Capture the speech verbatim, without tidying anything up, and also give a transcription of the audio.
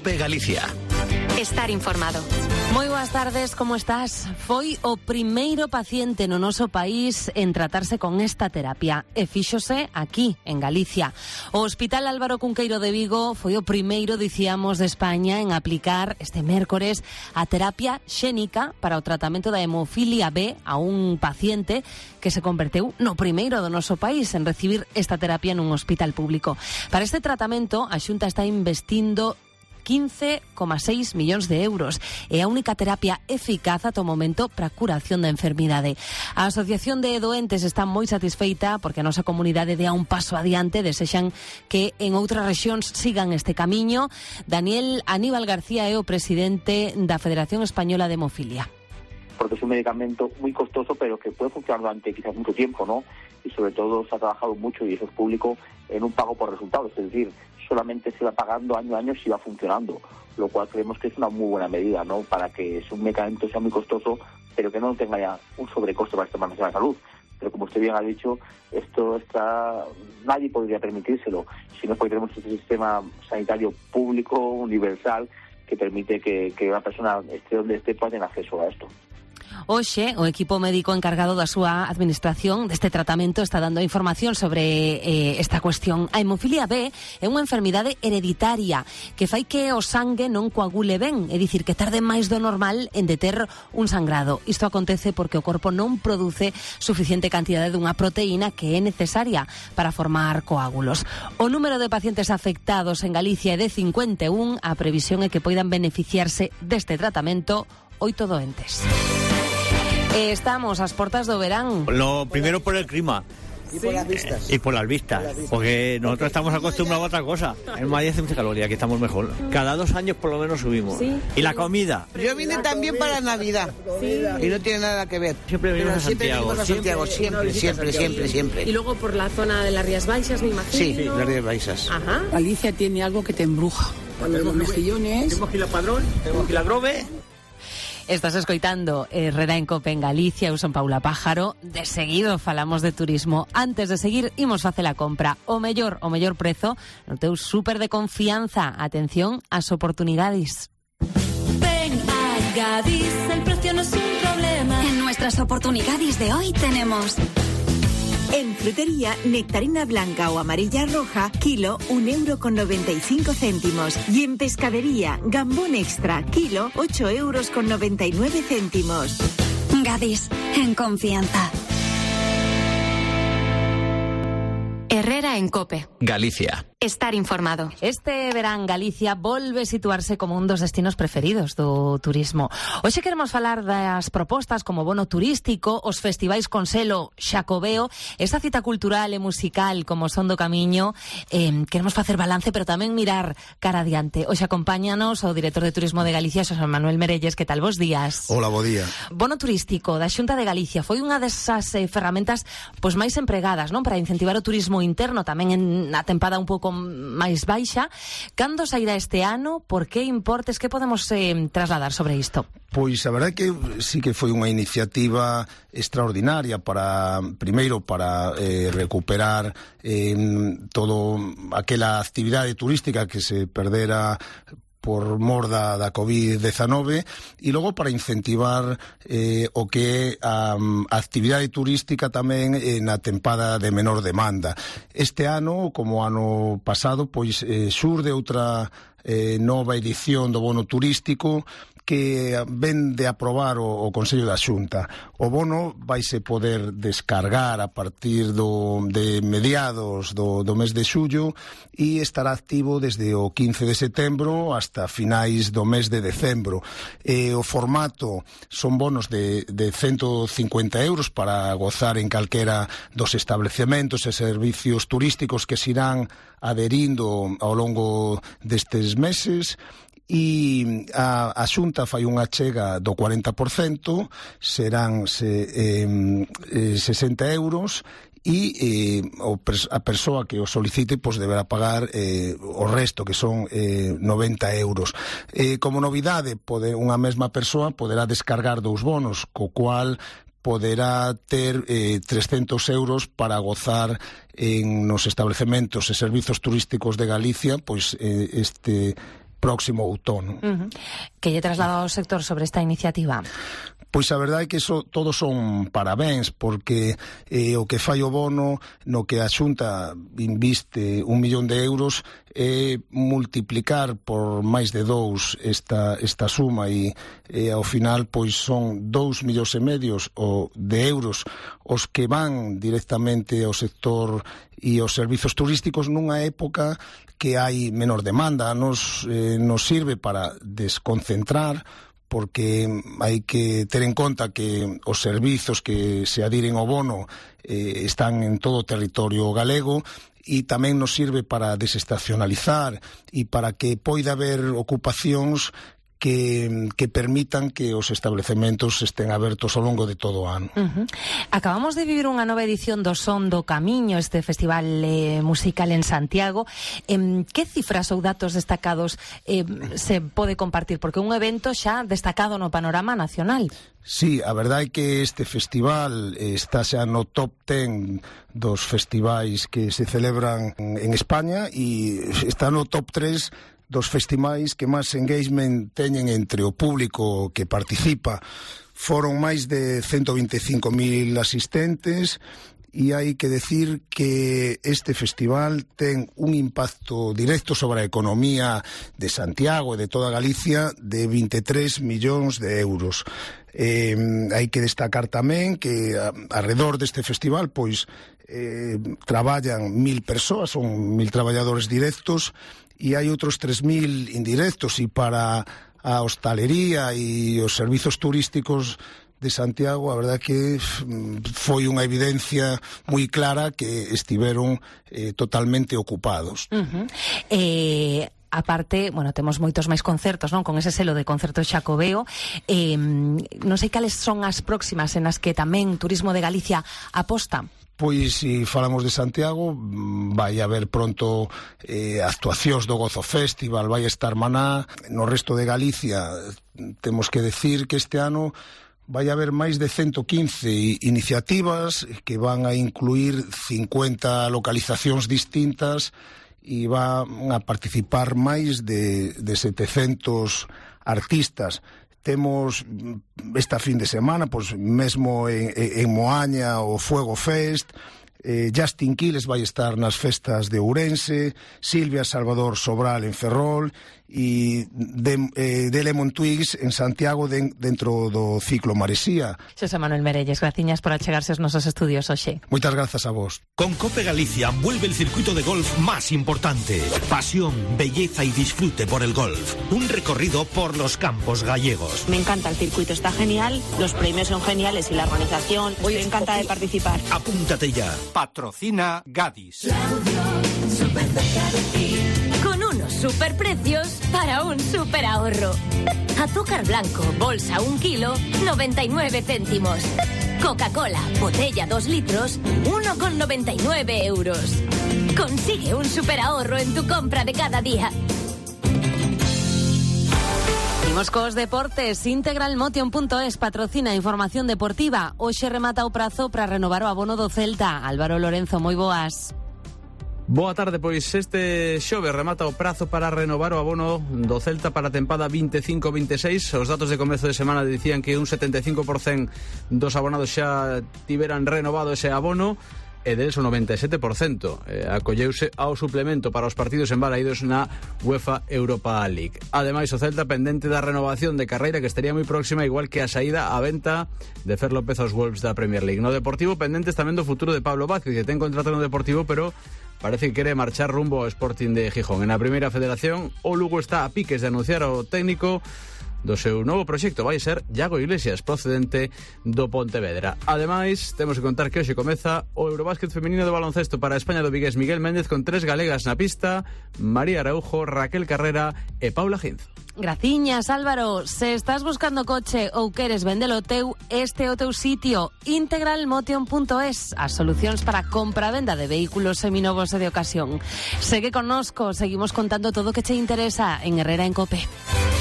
COPE Galicia. Estar informado. Moi boas tardes, como estás? Foi o primeiro paciente no noso país en tratarse con esta terapia e fíxose aquí, en Galicia. O Hospital Álvaro Cunqueiro de Vigo foi o primeiro, dicíamos, de España en aplicar este mércores a terapia xénica para o tratamento da hemofilia B a un paciente que se converteu no primeiro do noso país en recibir esta terapia nun hospital público. Para este tratamento, a Xunta está investindo quince coma seis millóns de euros. É a única terapia eficaz ata o momento para a curación da enfermidade. A Asociación de Doentes está moi satisfeita porque a nosa comunidade dea un paso adiante, desexan que en outras rexións sigan este camiño. Daniel Aníbal García é o presidente da Federación Española de Hemofilia. Porque es un medicamento muy costoso, pero que puede funcionar durante quizás mucho tiempo, ¿no? Y sobre todo se ha trabajado mucho, y eso es público, en un pago por resultados, es decir, solamente se va pagando año a año si va funcionando, lo cual creemos que es una muy buena medida, ¿no? Para que un medicamento sea muy costoso, pero que no tenga ya un sobrecosto para el sistema nacional de salud. Pero como usted bien ha dicho, esto está, nadie podría permitírselo, si no tenemos este sistema sanitario público, universal, que permite que, que una persona esté donde esté pueda tener acceso a esto. Hoxe, o equipo médico encargado da súa administración deste tratamento está dando información sobre eh, esta cuestión. A hemofilia B é unha enfermidade hereditaria que fai que o sangue non coagule ben, é dicir, que tarde máis do normal en deter un sangrado. Isto acontece porque o corpo non produce suficiente cantidade dunha proteína que é necesaria para formar coágulos. O número de pacientes afectados en Galicia é de cincuenta e un, a previsión é que poidan beneficiarse deste tratamento oito doentes. Eh, estamos ás portas do verán. Lo primero por el clima. Y por las vistas. Y por las vistas, Por las vistas. porque nosotros estamos acostumbrados a otra cosa. En Madrid hace mucha calor y aquí estamos mejor. Cada dos años por lo menos subimos. ¿Sí? Y la comida. Yo vine también para Navidad. Sí. Y no tiene nada que ver. Siempre venimos a siempre Santiago. venimos a Santiago, siempre, siempre, siempre, siempre. Y luego por la zona de las Rías Baixas, me imagino. Sí, las Rías Baixas. Ajá. Galicia tiene algo que te embruja. Cuando los mejillones... Tenemos aquí la Padrón, tenemos aquí la Grove. Estás escoitando Herrera en Cope en Galicia. Eu son Paula Pájaro. De seguido falamos de turismo. Antes de seguir, imos facer a compra. O mellor, o mellor prezo no teu súper de confianza. Atención ás oportunidades. Ven a Gadis, el precio no es un problema. En nuestras oportunidades de hoy tenemos... En frutería, nectarina blanca o amarilla roja, kilo, un euro con noventa y cinco céntimos. Y en pescadería, gambón extra, kilo, ocho euros con noventa y nueve céntimos. Gadis, en confianza. Herrera en Cope. Galicia. Estar informado. Este verán Galicia volve situarse como un dos destinos preferidos do turismo. Hoxe queremos falar das propostas como bono turístico, os festivais con selo Xacobeo, esa cita cultural e musical como Son do Camiño. Eh, queremos facer balance, pero tamén mirar cara adiante. Hoxe acompáñanos o director de Turismo de Galicia, Xosé Manuel Merelles. Que tal? Bos días. Hola, bo día. Bono turístico da Xunta de Galicia foi unha desas eh, ferramentas pois máis empregadas, non, para incentivar o turismo interno, tamén en na tempada un pouco máis baixa. Cando sairá este ano? Por que importes? Que podemos eh, trasladar sobre isto? Pois a verdade é que sí que foi unha iniciativa extraordinaria para, primeiro, para eh, recuperar eh, todo aquela actividade turística que se perdera por mor da, da covid diecinueve, e logo para incentivar eh, o que é a, a actividade turística tamén eh, na tempada de menor demanda. Este ano, como ano pasado, pois eh, xurde outra eh, nova edición do bono turístico que ven de aprobar o, o Consello da Xunta. O bono vaise poder descargar a partir do, de mediados do, do mes de xullo e estará activo desde o quince de setembro hasta finais do mes de decembro. E o formato son bonos de, de ciento cincuenta euros para gozar en calquera dos establecementos e servicios turísticos que se irán adherindo ao longo destes meses. E a, a Xunta fai unha chega do cuarenta por cento, serán se, eh, eh, sesenta euros, e eh, o, a persoa que o solicite pois deberá pagar eh, o resto, que son eh, noventa euros. Eh, como novidade, pode, unha mesma persoa poderá descargar dous bonos, co cual poderá ter eh, trescentos euros para gozar en nos establecementos e servizos turísticos de Galicia, pois eh, este próximo outono. Uh-huh. Que lle trasladado ao sector sobre esta iniciativa? Pois a verdade é que eso, todos son parabéns, porque eh, o que fai o bono no que a Xunta inviste un millón de euros é multiplicar por máis de dous esta, esta suma e eh, ao final pois son dous millóns e medios o, de euros os que van directamente ao sector e aos servizos turísticos nunha época que hai menor demanda. Nos, eh, nos sirve para desconcentrar, porque hai que ter en conta que os servizos que se adiren ao bono eh, están en todo o territorio galego, e tamén nos sirve para desestacionalizar e para que poida haber ocupacións que, que permitan que os establecementos estén abertos ao longo de todo o ano. Uh-huh. Acabamos de vivir unha nova edición do Son do Camiño, este festival eh, musical en Santiago. Eh, que cifras ou datos destacados eh, se pode compartir? Porque é un evento xa destacado no panorama nacional. Sí, a verdade é que este festival está xa no top ten dos festivais que se celebran en España e está no top tres dos festivais que máis engagement teñen entre o público que participa. Foron máis de ciento vinte e cinco mil asistentes e hai que decir que este festival ten un impacto directo sobre a economía de Santiago e de toda Galicia de vinte e tres millóns de euros. Eh, hai que destacar tamén que a, alrededor deste festival pois eh, traballan mil persoas, son mil traballadores directos, e hai outros tres mil indirectos, e para a hostalería e os servizos turísticos de Santiago, a verdade que foi unha evidencia moi clara que estiveron eh, totalmente ocupados. Uh-huh. Eh... Aparte, bueno, temos moitos máis concertos, non? Con ese selo de Concerto Xacobeo. Eh, non sei cales son as próximas en as que tamén Turismo de Galicia aposta. Pois, se falamos de Santiago, vai haber pronto eh, actuacións do Gozo Festival, vai estar Maná. No resto de Galicia temos que decir que este ano vai haber máis de ciento quince iniciativas que van a incluir cincuenta localizacións distintas e van a participar máis de, de setecentos artistas. Temos esta fin de semana, pois mesmo en, en Moaña, o Fuego Fest, eh, Justin Quiles vai estar nas festas de Ourense, Silvia Salvador Sobral en Ferrol e de, eh, de Lemon Twigs en Santiago de, dentro do ciclo Maresía. Xosé Manuel Merelles, graciñas por achegarse aos nosos estudios hoxe. Moitas grazas a vos. Con Cope Galicia vuelve el circuito de golf más importante. Pasión, belleza y disfrute por el golf. Un recorrido por los campos gallegos. Me encanta el circuito, está genial, los premios son geniales y la organización. Estoy encantada de participar. Apúntate ya. Patrocina Gadis. Con unos superprecios para un super ahorro. Azúcar blanco, bolsa un kilo, noventa y nueve céntimos. Coca-Cola, botella dos litros, uno con noventa y nueve euros. Consigue un super ahorro en tu compra de cada día. Imos cos deportes. Integralmotion punto es patrocina información deportiva. Hoxe remata o prazo para renovar o abono do Celta. Álvaro Lorenzo, moi boas. Boa tarde, pois este xove remata o prazo para renovar o abono do Celta para a tempada veinticinco veintiséis. Os datos de comezo de semana dicían que un setenta e cinco por cento dos abonados xa tiveran renovado ese abono, e deles o noventa e sete por cento eh, acolleuse ao suplemento para os partidos embalaídos na UEFA Europa League. Ademais, o Celta pendente da renovación de carreira que estaría moi próxima, igual que a saída á venta de Fer López aos Wolves da Premier League. No Deportivo, pendentes tamén do futuro de Pablo Vázquez, que ten contrato no Deportivo, pero parece que quere marchar rumbo ao Sporting de Gijón. En a Primeira Federación, o Lugo está a piques de anunciar ao técnico do seu novo proxecto. Vai ser Iago Iglesias, procedente do Pontevedra. Ademais, temos que contar que hoxe comeza o Eurobásquet femenino de baloncesto para a España do vigués Miguel Méndez, con tres galegas na pista: María Araujo, Raquel Carrera e Paula Ginz. Graciñas, Álvaro. Se estás buscando coche ou queres vendelo teu, este é o teu sitio. Integralmotion punto es, as solucións para compra e venda de vehículos seminovos e de ocasión. Segue connosco, seguimos contando todo o que che interesa en Herrera en Cope.